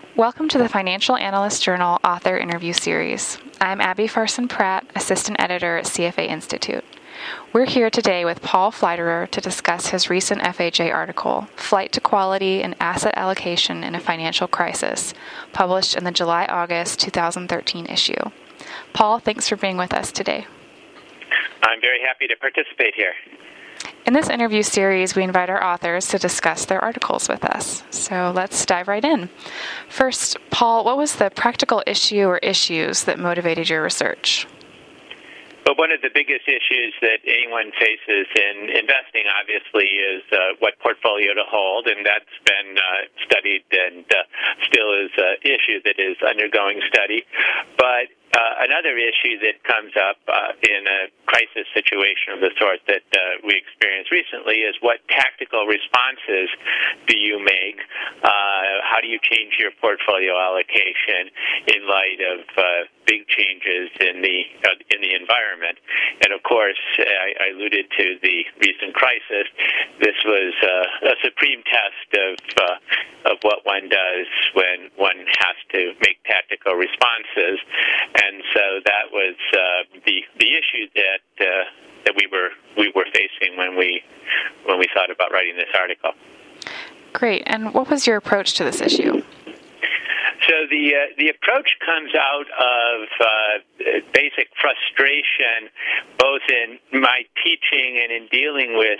Welcome to the Financial Analyst Journal Author Interview Series. I'm Abby Farson-Pratt, Assistant Editor at CFA Institute. We're here today with Paul Fleiterer to discuss his recent FHA article, Flight to Quality and Asset Allocation in a Financial Crisis, published in the July-August 2013 issue. Paul, thanks for being with us today. I'm very happy to participate here. In this interview series, we invite our authors to discuss their articles with us. So let's dive right in. First, Paul, what was the practical issue or issues that motivated your research? Well, one of the biggest issues that anyone faces in investing, obviously, is what portfolio to hold, and that's been studied and still is an issue that is undergoing study. But another issue that comes up in a crisis situation of the sort that we experienced recently is what tactical responses do you make? How do you change your portfolio allocation in light of big changes in the environment? And of course, I alluded to the recent crisis. This was a supreme test of what one does when one has to make tactical responses. And so that was the issue that we were facing when we thought about writing this article. Great. And what was your approach to this issue? So the approach comes out of basic frustration, both in my teaching and in dealing with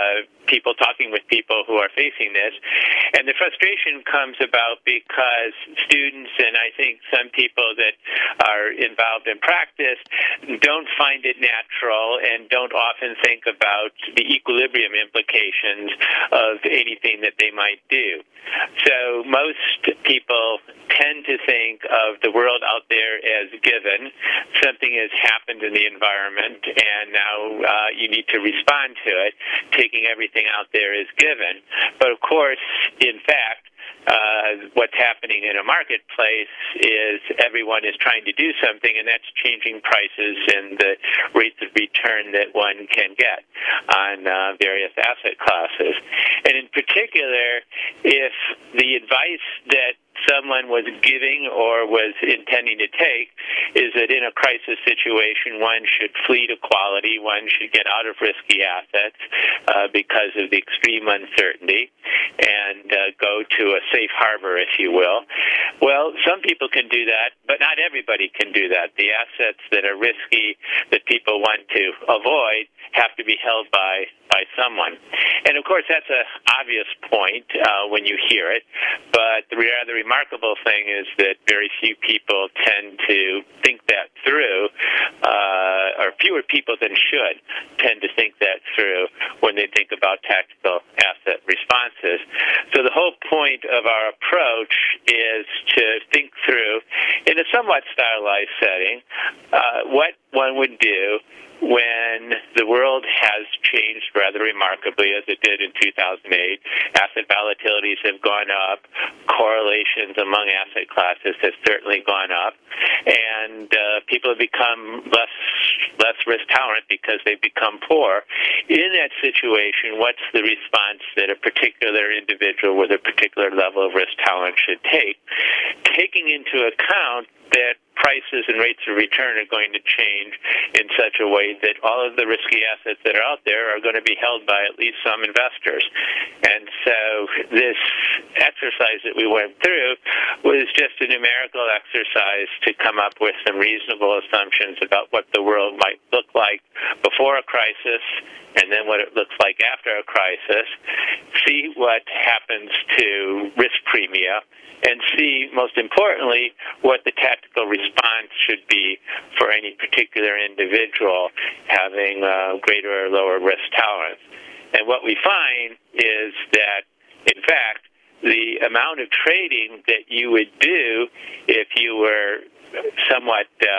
talking with people who are facing this. And the frustration comes about because students and I think some people that are involved in practice don't find it natural and don't often think about the equilibrium implications of anything that they might do. So most people tend to think of the world out there as given. Something has happened in the environment, and now you need to respond to it, taking everything out there as given. But of course, in fact, what's happening in a marketplace is everyone is trying to do something, and that's changing prices and the rates of return that one can get on various asset classes. And in particular, if the advice that someone was giving or was intending to take is that in a crisis situation, one should flee to quality, one should get out of risky assets because of the extreme uncertainty and go to a safe harbor, if you will. Well, some people can do that, but not everybody can do that. The assets that are risky that people want to avoid have to be held by someone. And of course, that's an obvious point when you hear it, but the rather remarkable thing is that very few people tend to think that through, or fewer people than should tend to think that through when they think about tactical asset responses. So the whole point of our approach is to think through, in a somewhat stylized setting, what one would do when the world has changed rather remarkably, as it did in 2008. Asset volatilities have gone up. Correlations among asset classes have certainly gone up. And people have become less risk tolerant because they've become poor. In that situation, what's the response that a particular individual with a particular level of risk tolerance should take, taking into account that prices and rates of return are going to change in such a way that all of the risky assets that are out there are going to be held by at least some investors. And so this exercise that we went through was just a numerical exercise to come up with some reasonable assumptions about what the world might look like before a crisis and then what it looks like after a crisis, see what happens to risk premia, and see, most importantly, what the tactical response should be for any particular individual having greater or lower risk tolerance. And what we find is that, in fact, the amount of trading that you would do if you were somewhat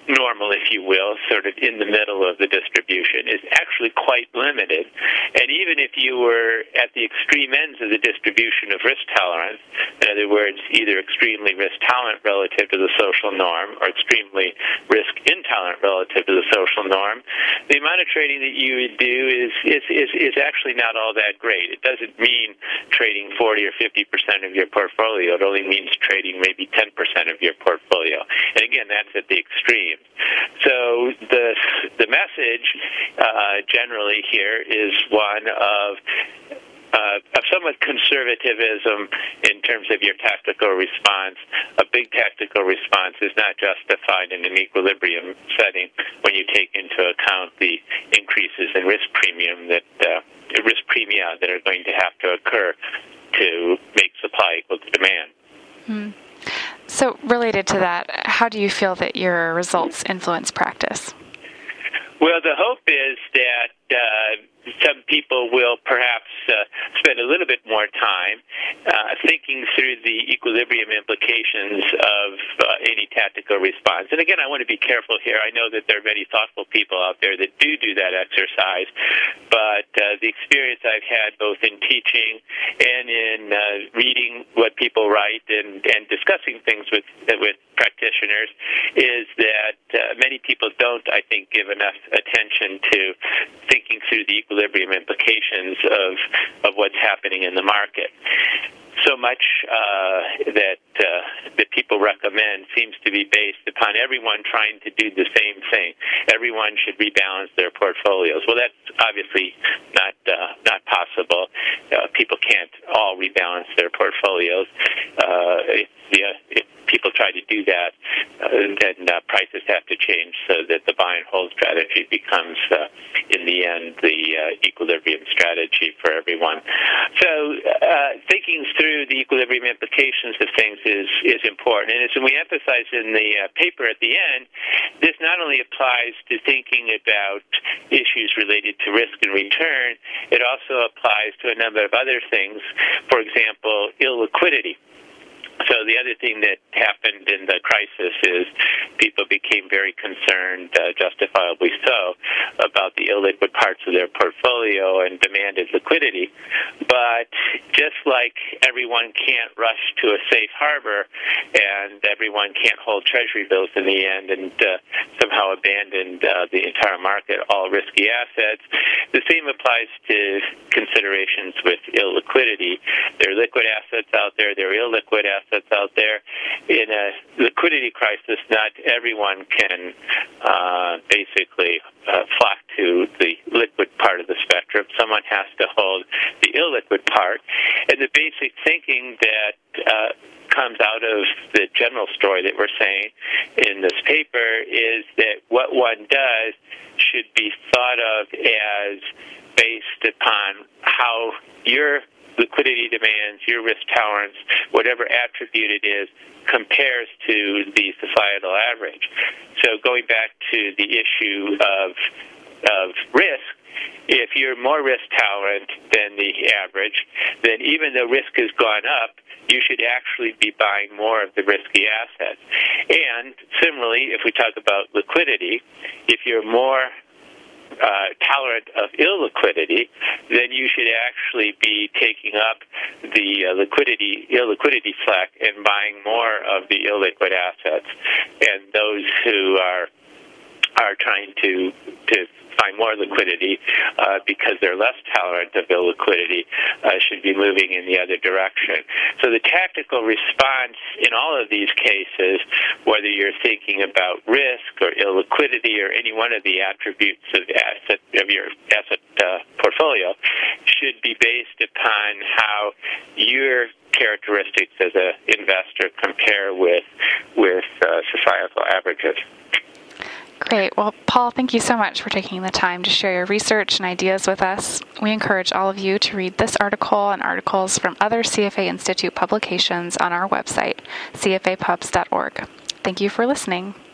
normal, if you will, sort of in the middle of the distribution, is actually quite limited. And even if you were at the extreme ends of the distribution of risk tolerance, in other words, either extremely risk tolerant relative to the social norm or extremely risk intolerant relative to the social norm, the amount of trading that you would do is actually not all that great. It doesn't mean trading 40 or 50% of your portfolio. It only means trading maybe 10% of your portfolio. And again, that's at the extreme. So the message generally here is one of somewhat conservatism in terms of your tactical response. A big tactical response is not justified in an equilibrium setting when you take into account the increases in risk premia that are going to have to occur to make supply equal to demand. So related to that, how do you feel that your results influence practice? Well, the hope is that some people will perhaps spend a little bit more time thinking through the equilibrium implications of any tactical response. And again, I want to be careful here. I know that there are many thoughtful people out there that do that exercise, but the experience I've had both in teaching and in reading what people write and discussing things with practitioners is that many people don't, I think, give enough attention to thinking through the equilibrium implications of what's happening in the market. So much that people recommend seems to be based upon everyone trying to do the same thing. Everyone should rebalance their portfolios. Well, that's obviously not possible. People can't all rebalance their portfolios. If people try to do that, then prices have to change so that the buy and hold strategy becomes, in the end, the equilibrium strategy for everyone. So thinking through the equilibrium implications of things is important. And as we emphasize in the paper at the end, this not only applies to thinking about issues related to risk and return, it also applies to a number of other things. For example, illiquidity. So the other thing that happened in the crisis is people became very concerned, justifiably so, about the illiquid parts of their portfolio and demanded liquidity. But just like everyone can't rush to a safe harbor and everyone can't hold treasury bills in the end and somehow abandon the entire market, all risky assets, the same applies to considerations with illiquidity. There are liquid assets out there, there are illiquid assets out there. In a liquidity crisis, not everyone can basically flock to the liquid part of the spectrum. Someone has to hold the illiquid part. And the basic thinking that comes out of the general story that we're saying in this paper is that what one does should be thought of as based upon how your liquidity demands, your risk tolerance, whatever attribute it is, compares to the societal average. So going back to the issue of risk, if you're more risk tolerant than the average, then even though risk has gone up, you should actually be buying more of the risky assets. And similarly, if we talk about liquidity, if you're more tolerant of illiquidity, then you should actually be taking up the illiquidity slack and buying more of the illiquid assets. And those who are trying to find more liquidity because they're less tolerant of illiquidity should be moving in the other direction. So the tactical response in all of these cases, whether you're thinking about risk or illiquidity or any one of the attributes of your asset portfolio, should be based upon how your characteristics as an investor compare with societal averages. Great. Well, Paul, thank you so much for taking the time to share your research and ideas with us. We encourage all of you to read this article and articles from other CFA Institute publications on our website, cfapubs.org. Thank you for listening.